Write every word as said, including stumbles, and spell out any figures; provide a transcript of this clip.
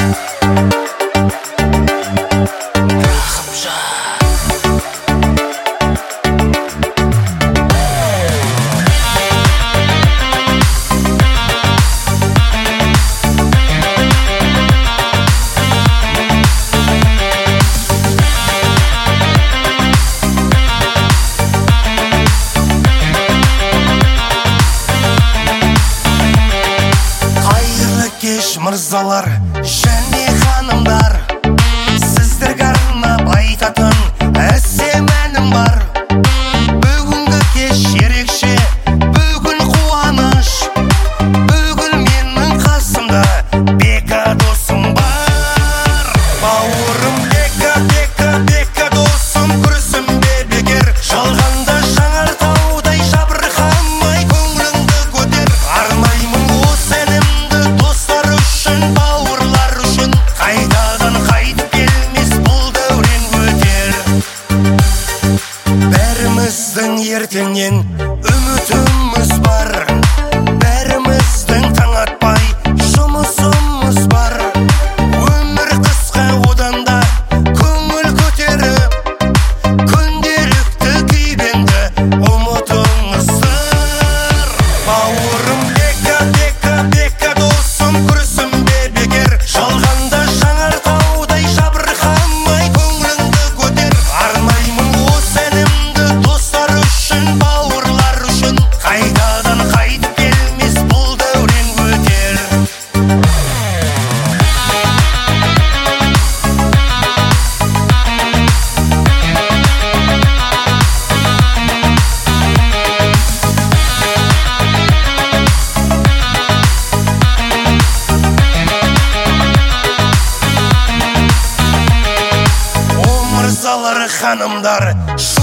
Мырзалар және ханымдар, сіздерге арнап айтатын әсем әнім бар. Бүгінгі кеш ерекше, бүгін қуаныш, бүгін менің қасымда Бека досым бар. Бауырым Бека, Бека, Бека досым, күрсінбе бекер, жалғанда жаңар таудай жабырқамай көңіліңді көтер. Арнаймын осы әнімді достар үшін, бауырлар үшін, қайтадан қайтып келмес бұл дәурен өтер. Бәріміздің ертеңнен үмітіміз бар, бәріміздің таң атпай жұмысымыз бар. Өмір қысқа, одан да көңіл көтеріп, күнделікті күйбеңді ұмытыңыздар. Бауырым Бека, Бека, Бека досым, күрсінбе бекер, жалғанда жаңар таудай жабырқамай көңіліңді көтер. Арнаймын осы әнімді достар үшін, бауырлар үшін, қайтадан қайтып келмес бұл дәурен өтер. О мырзалар, ханымдар,